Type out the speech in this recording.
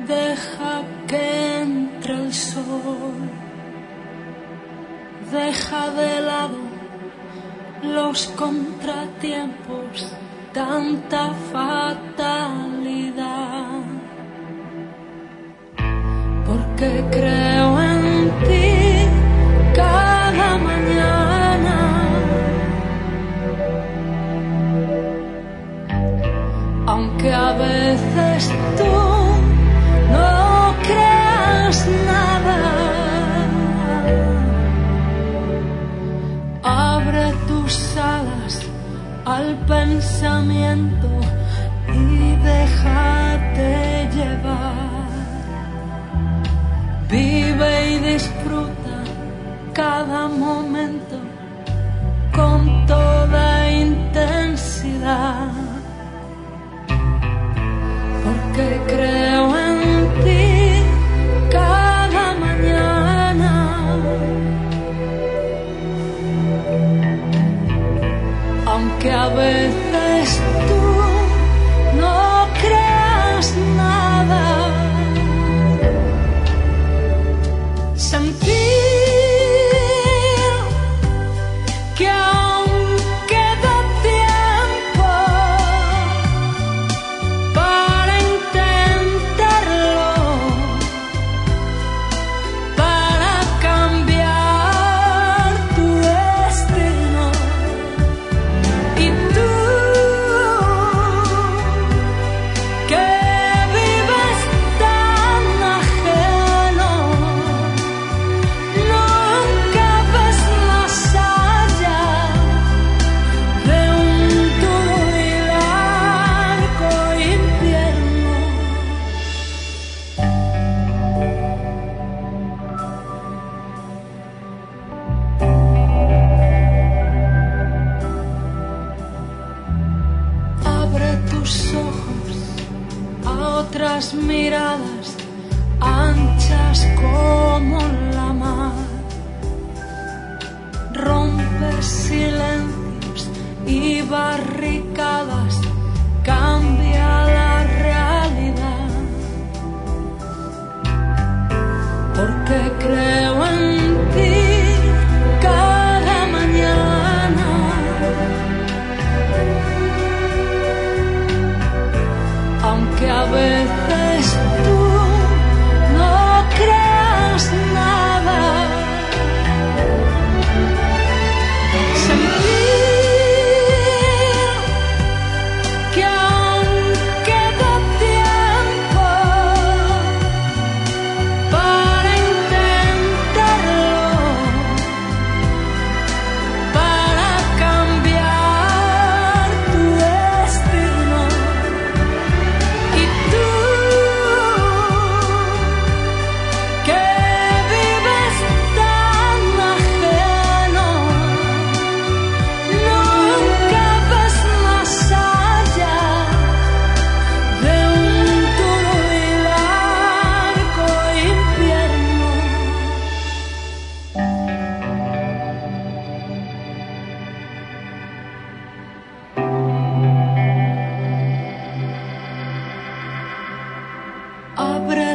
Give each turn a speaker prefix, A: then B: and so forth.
A: Deja que entre el sol, deja de lado los contratiempos, tanta fatalidad, porque creo en ti cada mañana, aunque a veces tú no creas nada. Abre tus alas al pensamiento y déjate llevar. Vive y disfruta cada momento con toda intensidad, porque creo en ti cada mañana, aunque a veces tú no creas nada. Sentir que aún queda tiempo para intentarlo, para cambiar tu destino. Y tú que vives tan ajeno, nunca ves más allá de un duro y largo invierno. Abre tus ojos a otras miradas anchas como la mar. Rompe silencios y barricadas, cambia la realidad, porque creo en ti cada mañana, aunque a veces tú no creas nada. Sentir que aún queda tiempo para intentarlo, para cambiar tu destino. Y tú que vives tan ajeno, nunca ves más allá de un duro y largo invierno. Abre